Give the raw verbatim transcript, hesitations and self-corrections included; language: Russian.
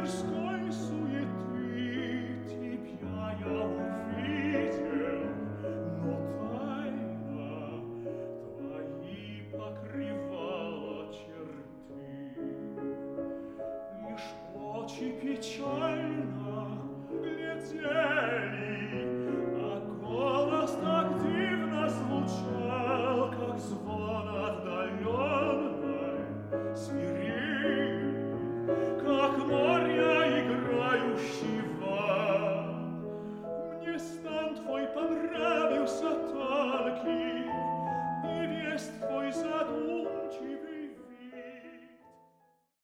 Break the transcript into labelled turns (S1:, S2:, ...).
S1: мирской суеты тебя я увидел, но тайна твои покрывала черты. Лишь очи печально глядели